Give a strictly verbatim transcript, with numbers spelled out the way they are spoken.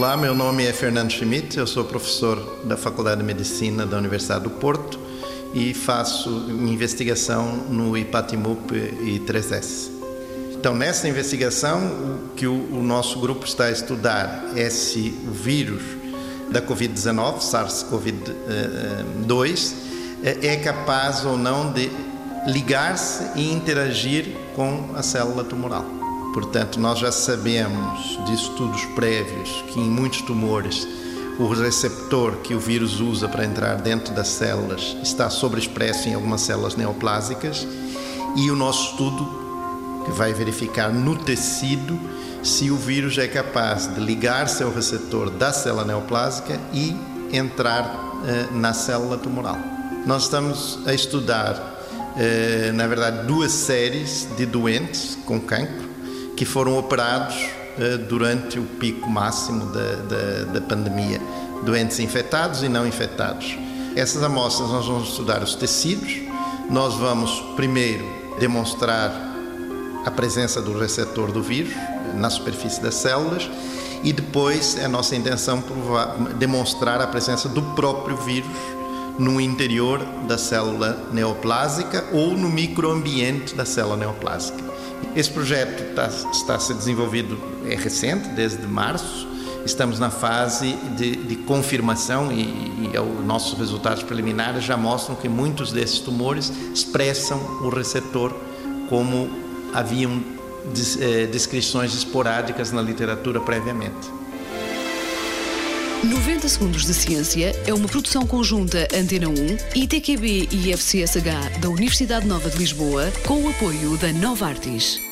Olá, meu nome é Fernando Schmidt, eu sou professor da Faculdade de Medicina da Universidade do Porto e faço investigação no IPATIMUP e três S. Então, nessa investigação, o que o, o nosso grupo está a estudar é se o vírus da covid dezenove, SARS-CoV dois, é capaz ou não de ligar-se e interagir com a célula tumoral. Portanto, nós já sabemos de estudos prévios que em muitos tumores o receptor que o vírus usa para entrar dentro das células está sobreexpresso em algumas células neoplásicas e o nosso estudo que vai verificar no tecido se o vírus é capaz de ligar-se ao receptor da célula neoplásica e entrar eh, na célula tumoral. Nós estamos a estudar, eh, na verdade, duas séries de doentes com cancro que foram operados uh, durante o pico máximo da, da, da pandemia, doentes infectados e não infectados. Essas amostras nós vamos estudar os tecidos, nós vamos primeiro demonstrar a presença do receptor do vírus na superfície das células e depois é a nossa intenção provar, demonstrar a presença do próprio vírus no interior da célula neoplásica ou no microambiente da célula neoplásica. Esse projeto está, está a ser desenvolvido, é recente, desde março. Estamos na fase de, de confirmação e, e os nossos resultados preliminares já mostram que muitos desses tumores expressam o receptor como haviam des, eh, descrições esporádicas na literatura previamente. noventa Segundos de Ciência é uma produção conjunta Antena um, I T Q B e I F C S H da Universidade Nova de Lisboa, com o apoio da Novartis.